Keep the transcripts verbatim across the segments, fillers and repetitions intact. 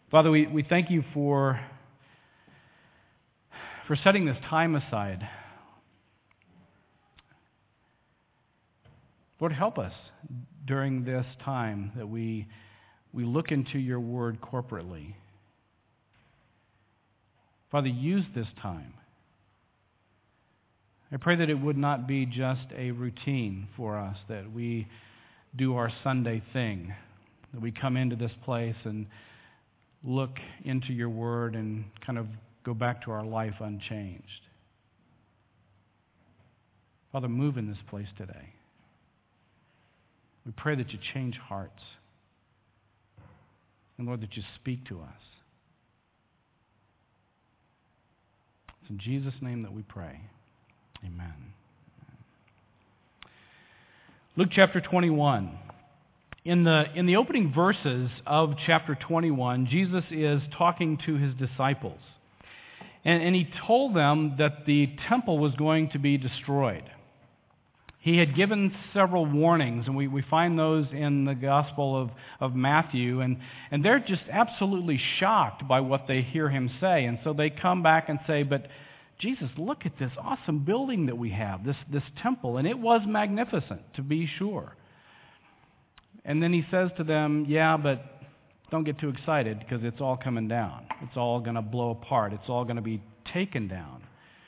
Father, we, we thank you for, for setting this time aside. Lord, help us during this time that we, we look into your word corporately. Father, use this time. I pray that it would not be just a routine for us, that we do our Sunday thing, that we come into this place and look into your word and kind of go back to our life unchanged. Father, move in this place today. We pray that you change hearts. And Lord, that you speak to us. It's in Jesus' name that we pray. Amen. Luke chapter twenty-one. In the, in the opening verses of chapter twenty-one, Jesus is talking to his disciples. And, and he told them that the temple was going to be destroyed. He had given several warnings, and we, we find those in the Gospel of, of Matthew, and, and they're just absolutely shocked by what they hear him say. And so they come back and say, but Jesus, look at this awesome building that we have, this, this temple, and it was magnificent, to be sure. And then he says to them, yeah, but don't get too excited because it's all coming down. It's all going to blow apart. It's all going to be taken down.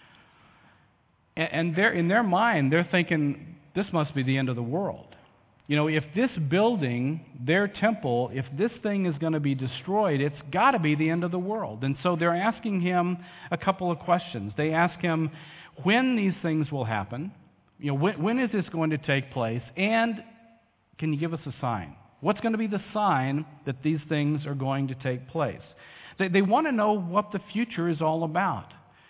And they're, in their mind, they're thinking, this must be the end of the world. You know, if this building, their temple, if this thing is going to be destroyed, it's got to be the end of the world. And so they're asking him a couple of questions. They ask him when these things will happen. You know, when, when is this going to take place? And can you give us a sign? What's going to be the sign that these things are going to take place? They, they want to know what the future is all about.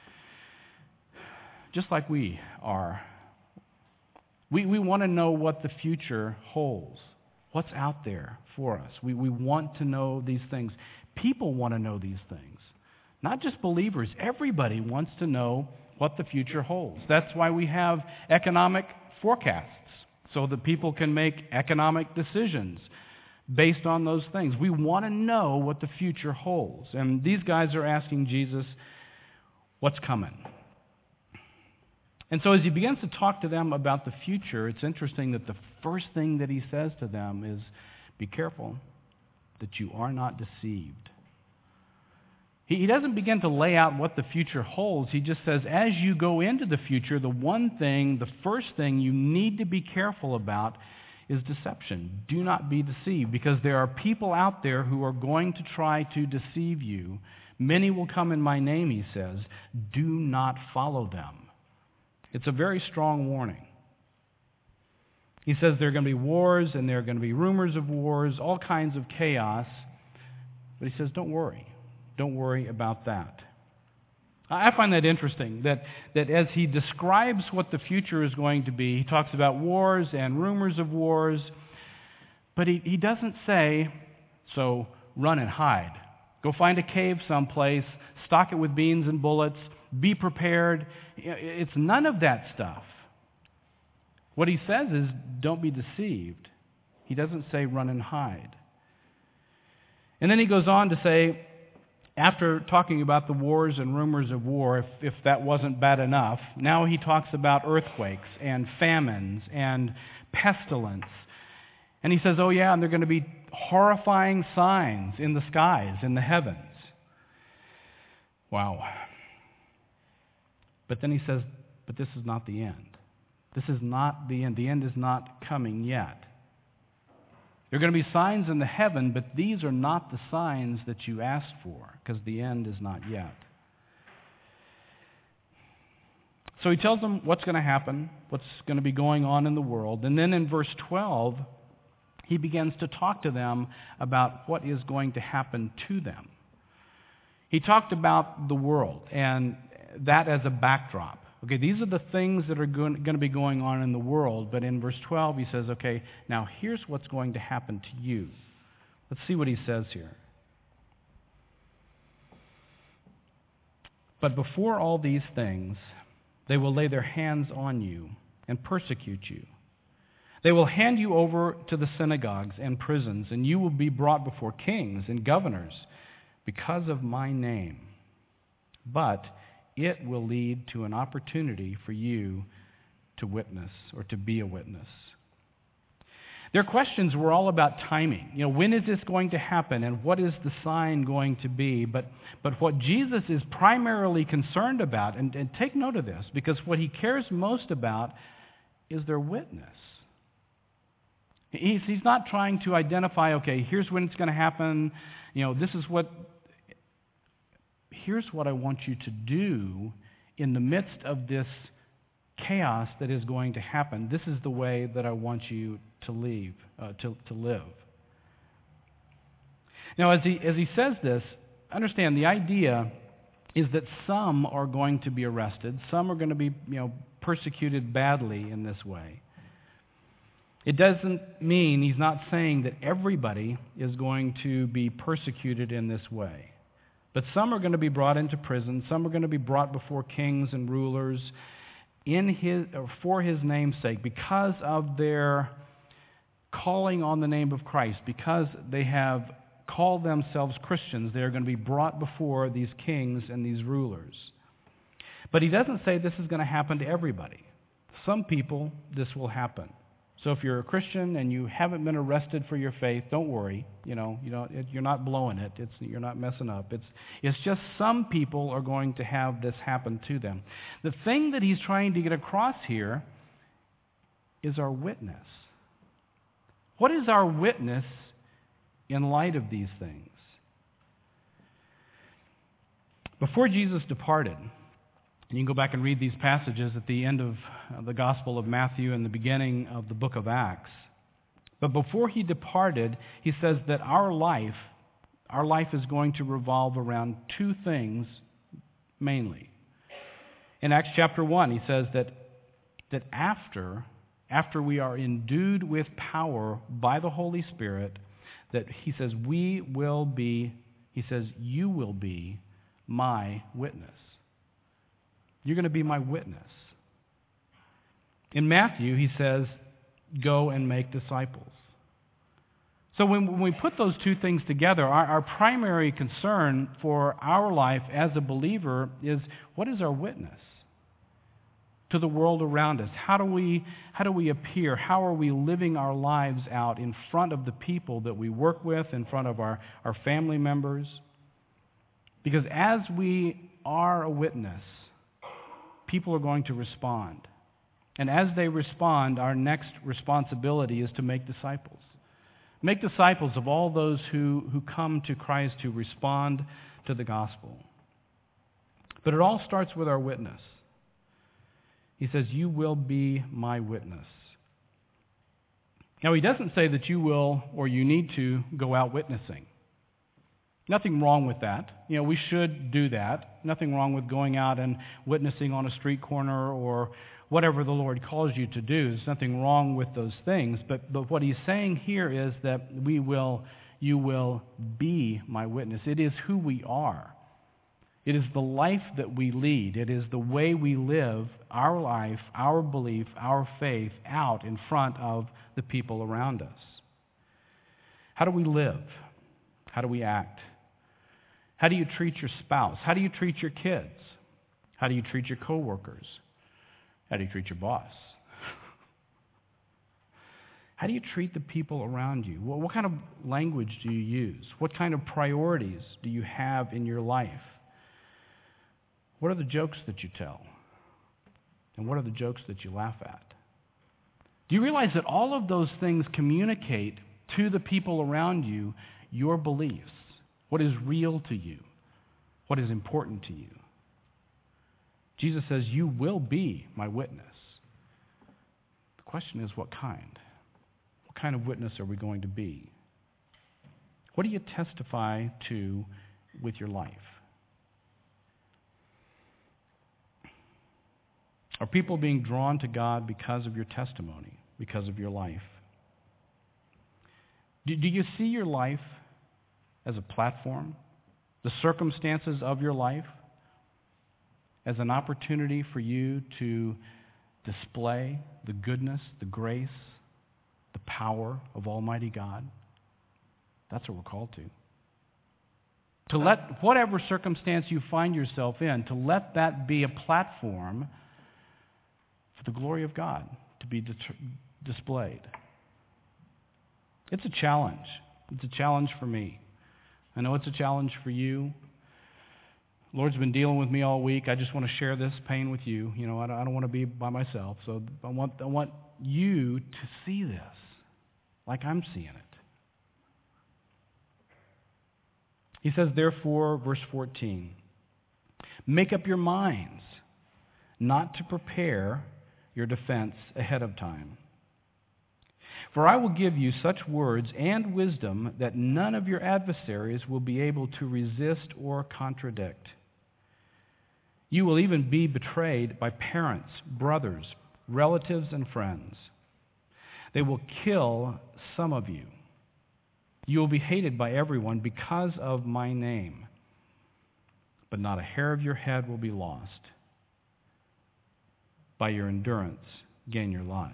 Just like we are. We, we want to know what the future holds. What's out there for us. We, we want to know these things. People want to know these things. Not just believers. Everybody wants to know what the future holds. That's why we have economic forecasts, so that people can make economic decisions based on those things. We want to know what the future holds. And these guys are asking Jesus, what's coming? And so as he begins to talk to them about the future, it's interesting that the first thing that he says to them is, be careful that you are not deceived. He, he doesn't begin to lay out what the future holds. He just says, as you go into the future, the one thing, the first thing you need to be careful about is deception. Do not be deceived, because there are people out there who are going to try to deceive you. Many will come in my name, he says. Do not follow them. It's a very strong warning. He says there are going to be wars, and there are going to be rumors of wars, all kinds of chaos. But he says, don't worry. Don't worry about that. I find that interesting, that, that as he describes what the future is going to be, he talks about wars and rumors of wars, but he, he doesn't say, so run and hide. Go find a cave someplace, stock it with beans and bullets, be prepared. It's none of that stuff. What he says is, don't be deceived. He doesn't say run and hide. And then he goes on to say, after talking about the wars and rumors of war, if, if that wasn't bad enough, now he talks about earthquakes and famines and pestilence. And he says, oh yeah, and there are going to be horrifying signs in the skies, in the heavens. Wow. But then he says, but this is not the end. This is not the end. The end is not coming yet. There are going to be signs in the heaven, but these are not the signs that you asked for, because the end is not yet. So he tells them what's going to happen, what's going to be going on in the world. And then in verse twelve, he begins to talk to them about what is going to happen to them. He talked about the world and that as a backdrop. Okay, these are the things that are going to be going on in the world, but in verse twelve he says, okay, now here's what's going to happen to you. Let's see what he says here. But before all these things, they will lay their hands on you and persecute you. They will hand you over to the synagogues and prisons, and you will be brought before kings and governors because of my name, but it will lead to an opportunity for you to witness or to be a witness. Their questions were all about timing. You know, when is this going to happen and what is the sign going to be? But, but what Jesus is primarily concerned about, and, and take note of this, because what he cares most about is their witness. He's, he's not trying to identify, okay, here's when it's going to happen. You know, this is what, here's what I want you to do in the midst of this chaos that is going to happen. This is the way that I want you to leave, uh, to, to live. Now, as he, as he says this, understand the idea is that some are going to be arrested. Some are going to be, you know, persecuted badly in this way. It doesn't mean, he's not saying that everybody is going to be persecuted in this way. But some are going to be brought into prison. Some are going to be brought before kings and rulers in his, or for his name's sake, because of their calling on the name of Christ, because they have called themselves Christians. They are going to be brought before these kings and these rulers. But he doesn't say this is going to happen to everybody. Some people, this will happen. So if you're a Christian and you haven't been arrested for your faith, don't worry. You know, you know, it, you're not blowing it. It's, you're not messing up. It's, it's just some people are going to have this happen to them. The thing that he's trying to get across here is our witness. What is our witness in light of these things? Before Jesus departed, and you can go back and read these passages at the end of the Gospel of Matthew and the beginning of the book of Acts. But before he departed, he says that our life, our life is going to revolve around two things mainly. In Acts chapter one, he says that, that after, after we are endued with power by the Holy Spirit, that he says we will be, he says you will be my witness. You're going to be my witness. In Matthew, he says, go and make disciples. So when, when we put those two things together, our, our primary concern for our life as a believer is, what is our witness to the world around us? How do we, how do we appear? How are we living our lives out in front of the people that we work with, in front of our, our family members? Because as we are a witness, people are going to respond. And as they respond, our next responsibility is to make disciples. Make disciples of all those who, who come to Christ, who respond to the gospel. But it all starts with our witness. He says, you will be my witness. Now, he doesn't say that you will or you need to go out witnessing. Nothing wrong with that. You know, we should do that. Nothing wrong with going out and witnessing on a street corner or whatever the Lord calls you to do. There's nothing wrong with those things. But, but what he's saying here is that we will, you will be my witness. It is who we are. It is the life that we lead. It is the way we live our life, our belief, our faith out in front of the people around us. How do we live? How do we act? How do you treat your spouse? How do you treat your kids? How do you treat your coworkers? How do you treat your boss? How do you treat the people around you? What, what kind of language do you use? What kind of priorities do you have in your life? What are the jokes that you tell? And what are the jokes that you laugh at? Do you realize that all of those things communicate to the people around you your beliefs? What is real to you? What is important to you? Jesus says, you will be my witness. The question is, what kind? What kind of witness are we going to be? What do you testify to with your life? Are people being drawn to God because of your testimony, because of your life? Do, do you see your life as a platform, the circumstances of your life as an opportunity for you to display the goodness, the grace, the power of Almighty God? That's what we're called to. To let whatever circumstance you find yourself in, to let that be a platform for the glory of God to be dis- displayed. It's a challenge. It's a challenge for me. I know it's a challenge for you. The Lord's been dealing with me all week. I just want to share this pain with you. You know, I don't, I don't want to be by myself. So I want, I want you to see this like I'm seeing it. He says, therefore, verse fourteen, make up your minds not to prepare your defense ahead of time. For I will give you such words and wisdom that none of your adversaries will be able to resist or contradict. You will even be betrayed by parents, brothers, relatives, and friends. They will kill some of you. You will be hated by everyone because of my name, but not a hair of your head will be lost. By your endurance, gain your lives.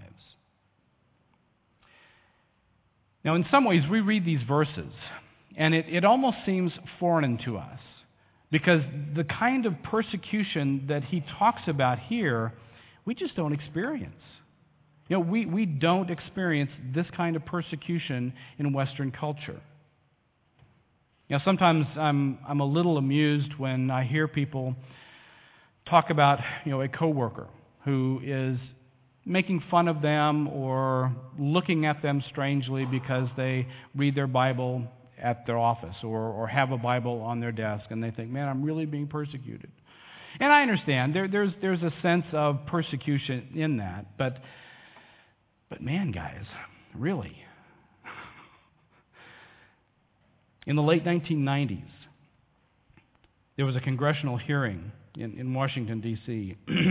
Now, in some ways, we read these verses, and it, it almost seems foreign to us, because the kind of persecution that he talks about here, we just don't experience. You know, we, we don't experience this kind of persecution in Western culture. You know, sometimes I'm I'm a little amused when I hear people talk about, you know, a coworker who is making fun of them or looking at them strangely because they read their Bible at their office or, or have a Bible on their desk, and they think, man, I'm really being persecuted. And I understand there, there's there's a sense of persecution in that, but but man, guys, really. In the late nineteen nineties, there was a congressional hearing in, in Washington, D C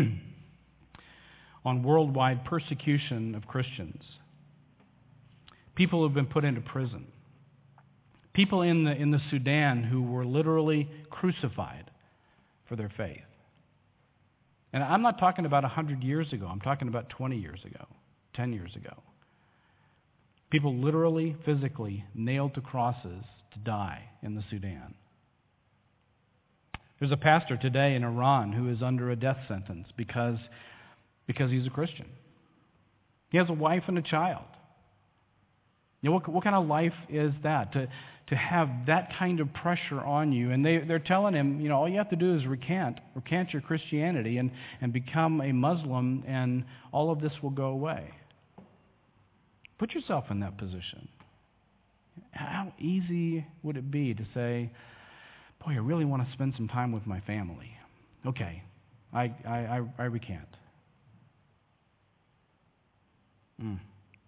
on worldwide persecution of Christians. People have been put into prison. People in the in the Sudan who were literally crucified for their faith. And I'm not talking about one hundred years ago. I'm talking about twenty years ago, ten years ago. People literally, physically nailed to crosses to die in the Sudan. There's a pastor today in Iran who is under a death sentence because, because he's a Christian. He has a wife and a child. You know, what, what kind of life is that? To, to have that kind of pressure on you. And they, they're telling him, you know, all you have to do is recant, recant your Christianity and, and become a Muslim, and all of this will go away. Put yourself in that position. How easy would it be to say, boy, I really want to spend some time with my family. Okay, I, I, I, I recant. Mm.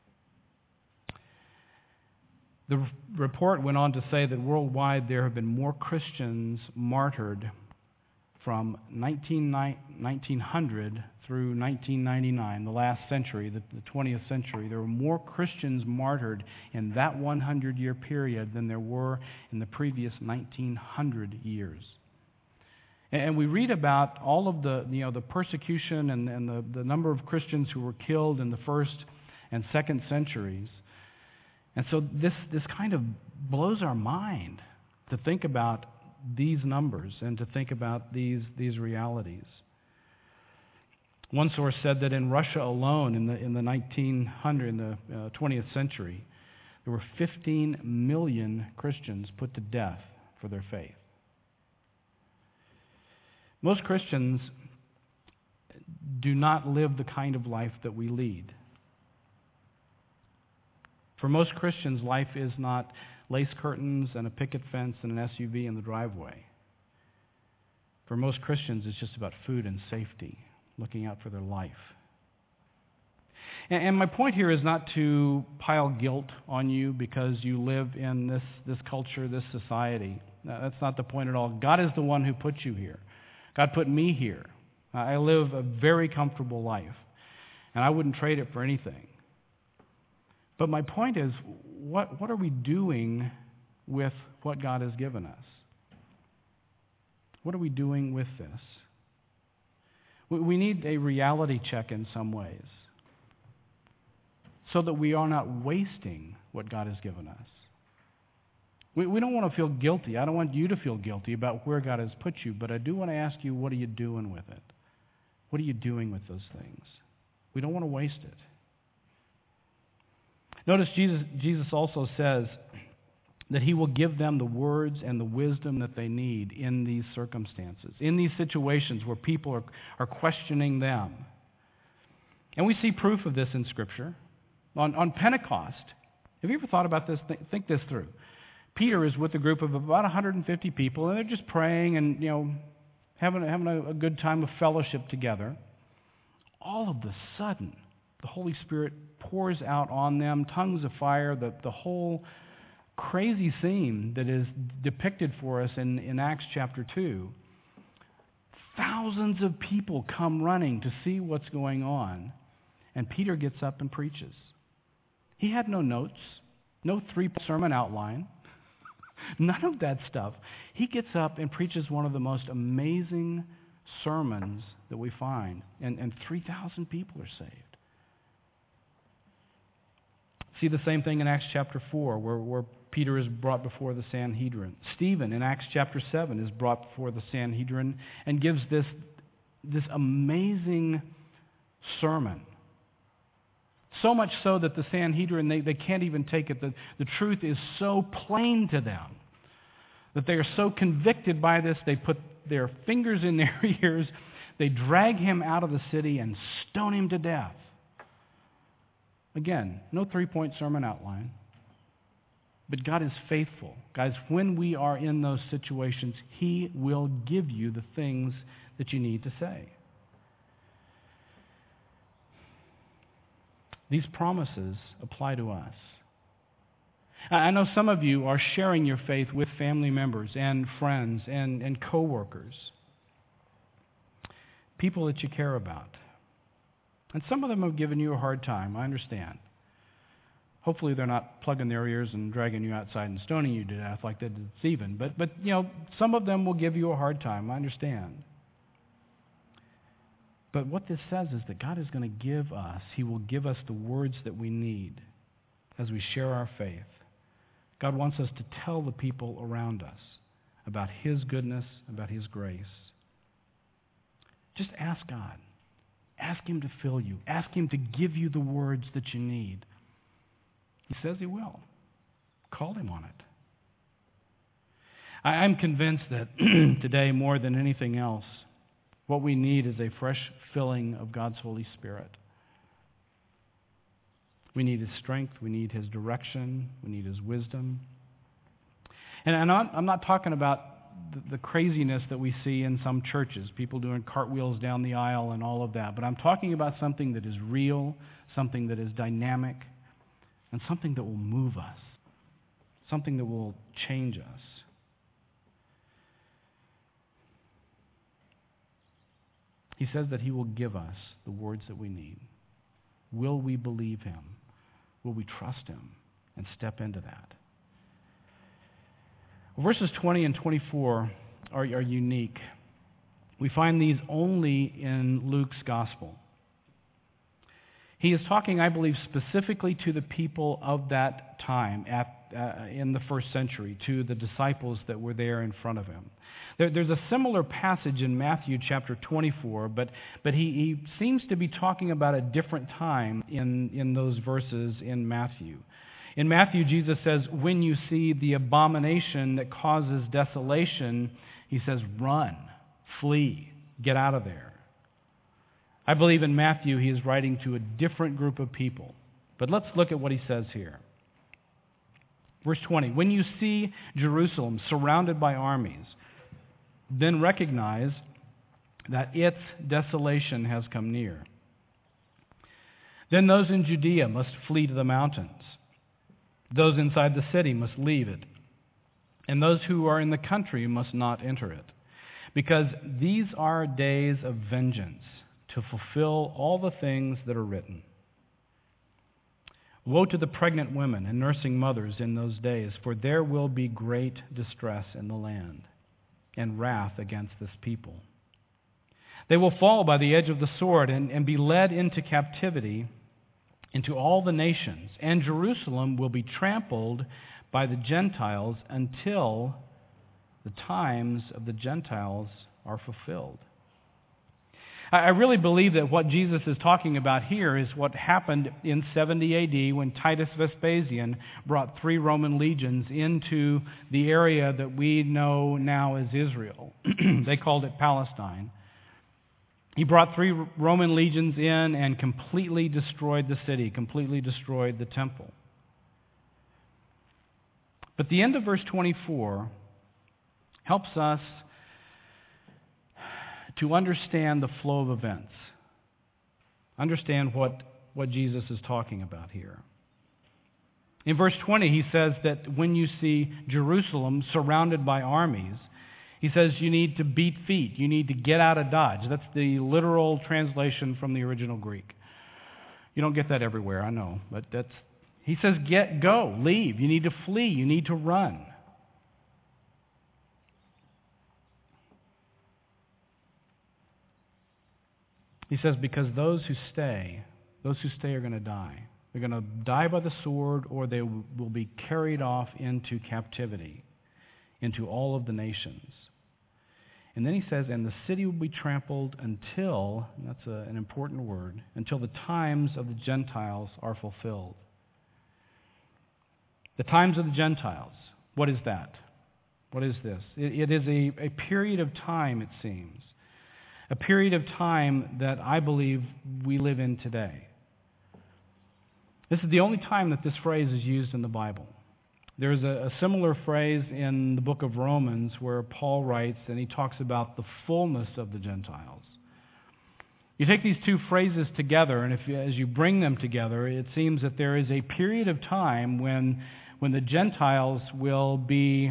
The report went on to say that worldwide there have been more Christians martyred from nineteen hundred through nineteen ninety-nine, the last century, the, the twentieth century. There were more Christians martyred in that hundred-year period than there were in the previous nineteen hundred years. And, and we read about all of the, you know, the persecution and, and the, the number of Christians who were killed in the first and second centuries. And so this, this kind of blows our mind to think about these numbers and to think about these, these realities. One source said that in Russia alone, in the, in the nineteen hundred, in the uh, twentieth century, there were fifteen million Christians put to death for their faith. Most Christians do not live the kind of life that we lead. For most Christians, life is not lace curtains and a picket fence and an S U V in the driveway. For most Christians, it's just about food and safety, looking out for their life. And, and my point here is not to pile guilt on you because you live in this, this culture, this society. No, that's not the point at all. God is the one who put you here. God put me here. I live a very comfortable life, and I wouldn't trade it for anything. But my point is, what, what are we doing with what God has given us? What are we doing with this? We, we need a reality check in some ways so that we are not wasting what God has given us. We, we don't want to feel guilty. I don't want you to feel guilty about where God has put you, but I do want to ask you, what are you doing with it? What are you doing with those things? We don't want to waste it. Notice Jesus, Jesus also says that he will give them the words and the wisdom that they need in these circumstances, in these situations where people are, are questioning them. And we see proof of this in Scripture. On, on Pentecost, have you ever thought about this? Think, think this through. Peter is with a group of about one hundred fifty people, and they're just praying and, you know, having, having a, a good time of fellowship together. All of a sudden, the Holy Spirit pours out on them tongues of fire, the, the whole crazy scene that is depicted for us in, in Acts chapter two. Thousands of people come running to see what's going on, and Peter gets up and preaches. He had no notes, no three-sermon outline, none of that stuff. He gets up and preaches one of the most amazing sermons that we find, and, and three thousand people are saved. See the same thing in Acts chapter four, where, where Peter is brought before the Sanhedrin. Stephen in Acts chapter seven is brought before the Sanhedrin and gives this, this amazing sermon. So much so that the Sanhedrin, they, they can't even take it. The, the truth is so plain to them that they are so convicted by this, they put their fingers in their ears, they drag him out of the city and stone him to death. Again, no three-point sermon outline. But God is faithful. Guys, when we are in those situations, he will give you the things that you need to say. These promises apply to us. I know some of you are sharing your faith with family members and friends and, and co-workers, people that you care about. And some of them have given you a hard time, I understand. Hopefully they're not plugging their ears and dragging you outside and stoning you to death like they did Stephen. But, but you know, some of them will give you a hard time, I understand. But what this says is that God is going to give us, he will give us the words that we need as we share our faith. God wants us to tell the people around us about his goodness, about his grace. Just ask God. Ask him to fill you. Ask him to give you the words that you need. He says he will. Call him on it. I'm convinced that today, more than anything else, what we need is a fresh filling of God's Holy Spirit. We need his strength. We need his direction. We need his wisdom. And I'm not, I'm not talking about the, the craziness that we see in some churches, people doing cartwheels down the aisle and all of that. But I'm talking about something that is real, something that is dynamic, and something that will move us, something that will change us. He says that he will give us the words that we need. Will we believe him? Will we trust him and step into that? Verses twenty and twenty-four are, are unique. We find these only in Luke's gospel. He is talking, I believe, specifically to the people of that time at, uh, in the first century, to the disciples that were there in front of him. There, there's a similar passage in Matthew chapter twenty-four, but, but he, he seems to be talking about a different time in, in those verses in Matthew. In Matthew, Jesus says, when you see the abomination that causes desolation, he says, run, flee, get out of there. I believe in Matthew he is writing to a different group of people. But let's look at what he says here. Verse twenty, when you see Jerusalem surrounded by armies, then recognize that its desolation has come near. Then those in Judea must flee to the mountains. Those inside the city must leave it. And those who are in the country must not enter it. Because these are days of vengeance, to fulfill all the things that are written. Woe to the pregnant women and nursing mothers in those days, for there will be great distress in the land, and wrath against this people. They will fall by the edge of the sword and, and be led into captivity into all the nations, and Jerusalem will be trampled by the Gentiles until the times of the Gentiles are fulfilled. I really believe that what Jesus is talking about here is what happened in seventy A D when Titus Vespasian brought three Roman legions into the area that we know now as Israel. They called it Palestine. He brought three Roman legions in and completely destroyed the city, completely destroyed the temple. But the end of verse twenty-four helps us to understand the flow of events. Understand what, what Jesus is talking about here. In verse twenty, he says that when you see Jerusalem surrounded by armies, he says you need to beat feet. You need to get out of Dodge. That's the literal translation from the original Greek. You don't get that everywhere, I know. But that's he says get, go, leave. You need to flee. You need to run. He says, because those who stay, those who stay are going to die. They're going to die by the sword, or they will be carried off into captivity, into all of the nations. And then he says, and the city will be trampled until, and that's a, an important word, until the times of the Gentiles are fulfilled. The times of the Gentiles, what is that? What is this? It, it is a, a period of time, it seems. A period of time that I believe we live in today. This is the only time that this phrase is used in the Bible. There's a, a similar phrase in the book of Romans where Paul writes, and he talks about the fullness of the Gentiles. You take these two phrases together, and if you, as you bring them together, it seems that there is a period of time when, when the Gentiles will be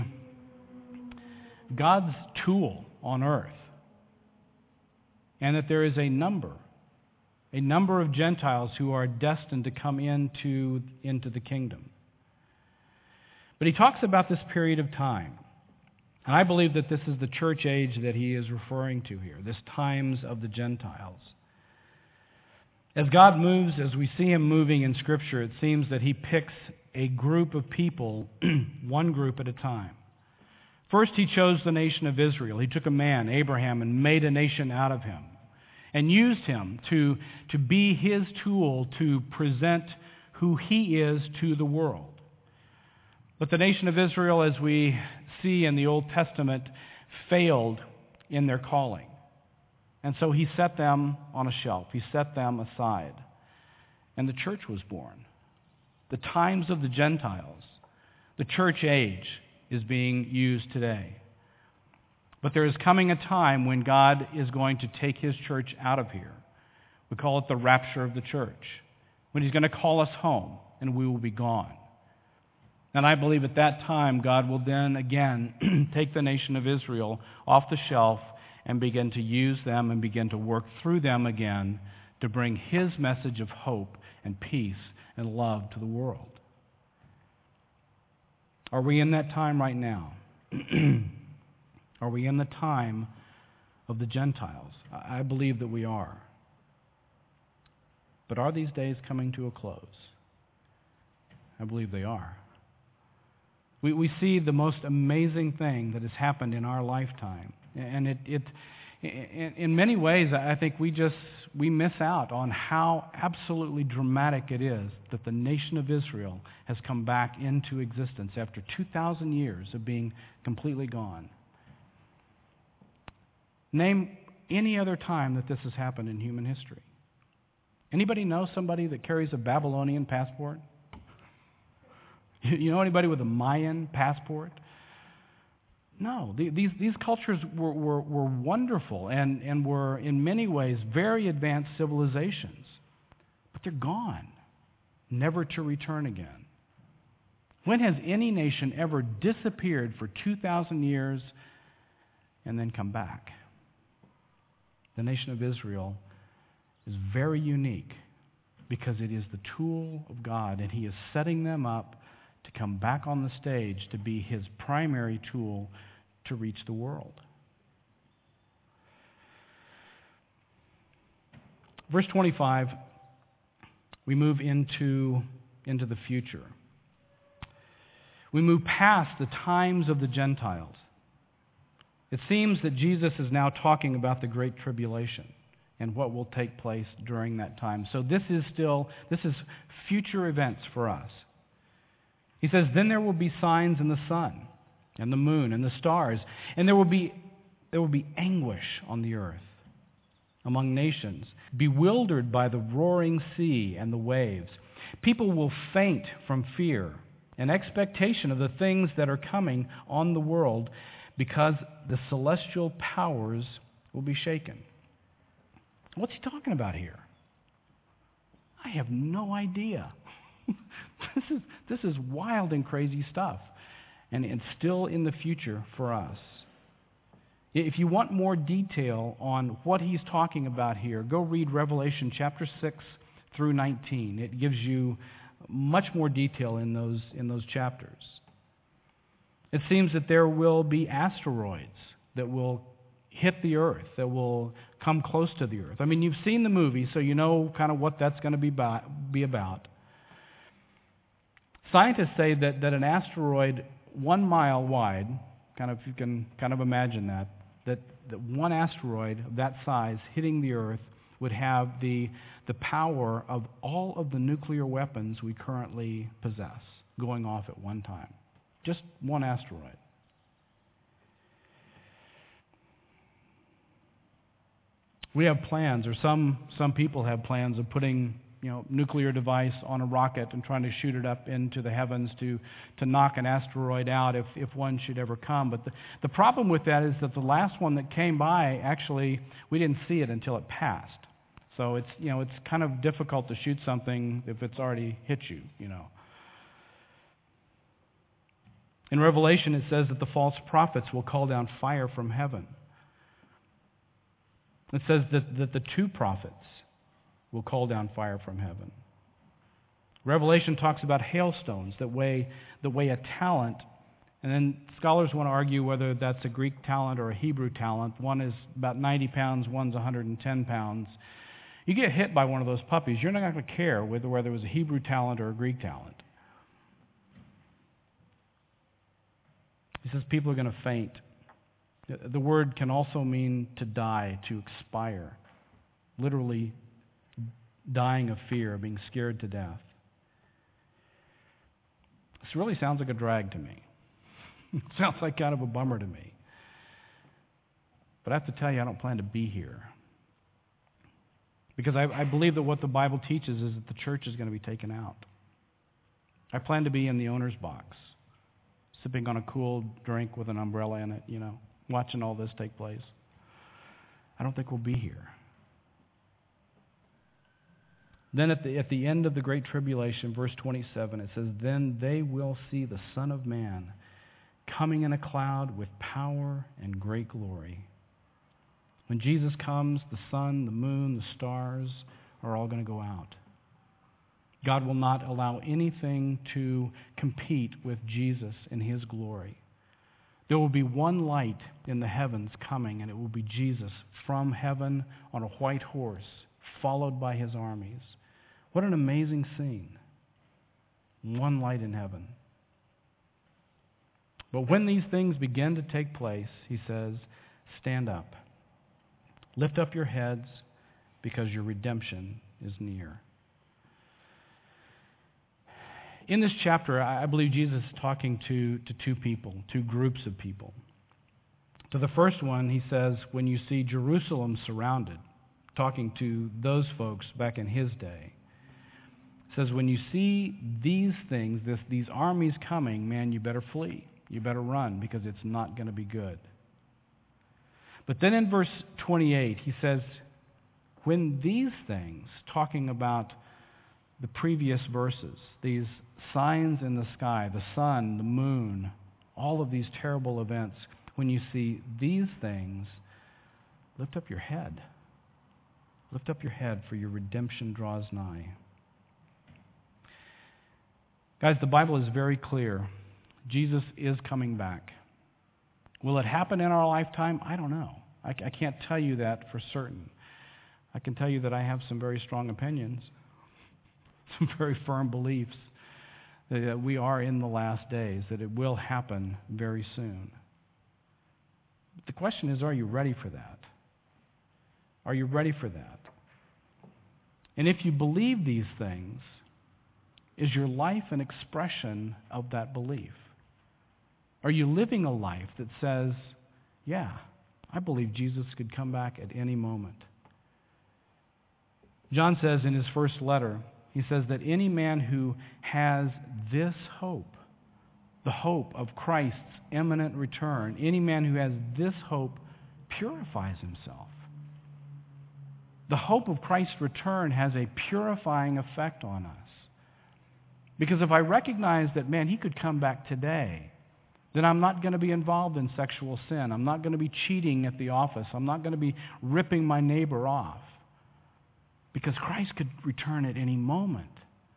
God's tool on earth. And that there is a number, a number of Gentiles who are destined to come into, into the kingdom. But he talks about this period of time. And I believe that this is the church age that he is referring to here, this times of the Gentiles. As God moves, as we see him moving in Scripture, it seems that he picks a group of people, one group at a time. First, he chose the nation of Israel. He took a man, Abraham, and made a nation out of him, and used him to, to be his tool to present who he is to the world. But the nation of Israel, as we see in the Old Testament, failed in their calling. And so he set them on a shelf. He set them aside. And the church was born. The times of the Gentiles, the church age, is being used today. But there is coming a time when God is going to take his church out of here. We call it the rapture of the church. When he's going to call us home and we will be gone. And I believe at that time God will then again take the nation of Israel off the shelf and begin to use them and begin to work through them again to bring his message of hope and peace and love to the world. Are we in that time right now? Are we in the time of the Gentiles? I believe that we are. But are these days coming to a close? I believe they are. We we see the most amazing thing that has happened in our lifetime. And it, it in, in many ways, I think we just, we miss out on how absolutely dramatic it is that the nation of Israel has come back into existence after two thousand years of being completely gone. Name any other time that this has happened in human history. Anybody know somebody that carries a Babylonian passport? You know anybody with a Mayan passport? No. These, these cultures were, were, were wonderful and, and were in many ways very advanced civilizations. But they're gone, never to return again. When has any nation ever disappeared for two thousand years and then come back? The nation of Israel is very unique because it is the tool of God, and he is setting them up to come back on the stage to be his primary tool to reach the world. Verse twenty-five, we move into, into the future. We move past the times of the Gentiles. It seems that Jesus is now talking about the Great Tribulation and what will take place during that time. So this is still, this is future events for us. He says, then there will be signs in the sun and the moon and the stars, and there will be there will be anguish on the earth among nations, bewildered by the roaring sea and the waves. People will faint from fear and expectation of the things that are coming on the world, because the celestial powers will be shaken. What's he talking about here? I have no idea. This is this is wild and crazy stuff, and it's still in the future for us. If you want more detail on what he's talking about here, go read Revelation chapter six through nineteen. It gives you much more detail in those in those chapters. It seems that there will be asteroids that will hit the earth, that will come close to the earth. I mean, you've seen the movie, so you know kind of what that's going to be about. Be about. Scientists say that, that an asteroid one mile wide, kind of you can kind of imagine that, that, that one asteroid of that size hitting the earth would have the, the power of all of the nuclear weapons we currently possess going off at one time. Just one asteroid. We have plans, or some, some people have plans of putting you know, nuclear device on a rocket and trying to shoot it up into the heavens to, to knock an asteroid out if, if one should ever come. But the, the problem with that is that the last one that came by, actually, we didn't see it until it passed. So it's, you know, it's kind of difficult to shoot something if it's already hit you, you know. In Revelation, it says that the false prophets will call down fire from heaven. It says that, that the two prophets will call down fire from heaven. Revelation talks about hailstones that weigh, that weigh a talent, and then scholars want to argue whether that's a Greek talent or a Hebrew talent. One is about ninety pounds, one's one hundred ten pounds. You get hit by one of those puppies, you're not going to care whether, whether it was a Hebrew talent or a Greek talent. He says people are going to faint. The word can also mean to die, to expire. Literally dying of fear, being scared to death. This really sounds like a drag to me. It sounds like kind of a bummer to me. But I have to tell you, I don't plan to be here. Because I, I believe that what the Bible teaches is that the church is going to be taken out. I plan to be in the owner's box, sipping on a cool drink with an umbrella in it, you know, watching all this take place. I don't think we'll be here. Then at the, at the end of the Great Tribulation, verse twenty-seven, it says, then they will see the Son of Man coming in a cloud with power and great glory. When Jesus comes, the sun, the moon, the stars are all going to go out. God will not allow anything to compete with Jesus in his glory. There will be one light in the heavens coming, and it will be Jesus from heaven on a white horse, followed by his armies. What an amazing scene. One light in heaven. But when these things begin to take place, he says, stand up. Lift up your heads, because your redemption is near. In this chapter, I believe Jesus is talking to, to two people, two groups of people. To the first one, he says, when you see Jerusalem surrounded, talking to those folks back in his day, says, when you see these things, this, these armies coming, man, you better flee. You better run, because it's not going to be good. But then in verse twenty-eight, he says, when these things, talking about the previous verses, these signs in the sky, the sun, the moon, all of these terrible events, when you see these things, lift up your head. Lift up your head, for your redemption draws nigh. Guys, the Bible is very clear. Jesus is coming back. Will it happen in our lifetime? I don't know. I, I can't tell you that for certain. I can tell you that I have some very strong opinions, some very firm beliefs that we are in the last days, that it will happen very soon. But the question is, are you ready for that? Are you ready for that? And if you believe these things, is your life an expression of that belief? Are you living a life that says, yeah, I believe Jesus could come back at any moment? John says in his first letter, he says that any man who has this hope, the hope of Christ's imminent return, any man who has this hope purifies himself. The hope of Christ's return has a purifying effect on us. Because if I recognize that, man, he could come back today, then I'm not going to be involved in sexual sin. I'm not going to be cheating at the office. I'm not going to be ripping my neighbor off. Because Christ could return at any moment.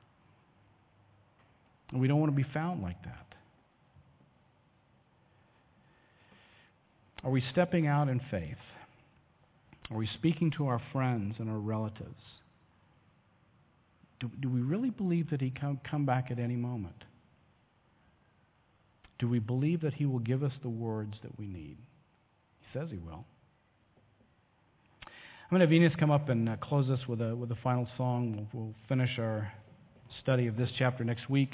And we don't want to be found like that. Are we stepping out in faith? Are we speaking to our friends and our relatives? Do, do we really believe that he can come back at any moment? Do we believe that he will give us the words that we need? He says he will. I'm going to have Enos come up and uh, close us with a with a final song. We'll, we'll finish our study of this chapter next week.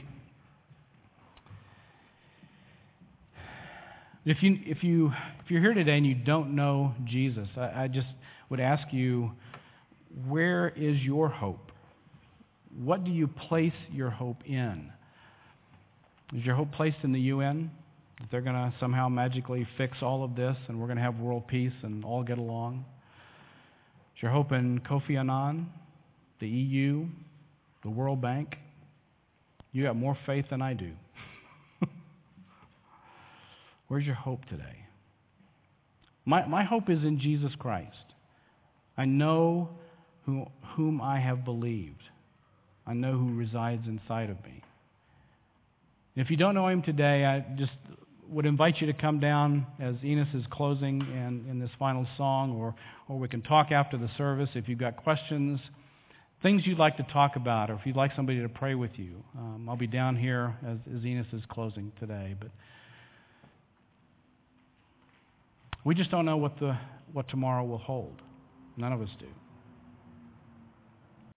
If you if you if you're here today and you don't know Jesus, I, I just would ask you, where is your hope? What do you place your hope in? Is your hope placed in the U N? That they're going to somehow magically fix all of this and we're going to have world peace and all get along? Is your hope in Kofi Annan, the E U, the World Bank? You got more faith than I do. Where's your hope today? My, my hope is in Jesus Christ. I know who, whom I have believed. I know who resides inside of me. If you don't know him today, I just would invite you to come down as Enos is closing and in this final song, or, or we can talk after the service if you've got questions, things you'd like to talk about, or if you'd like somebody to pray with you. Um, I'll be down here as, as Enos is closing today. But we just don't know what the what tomorrow will hold. None of us do.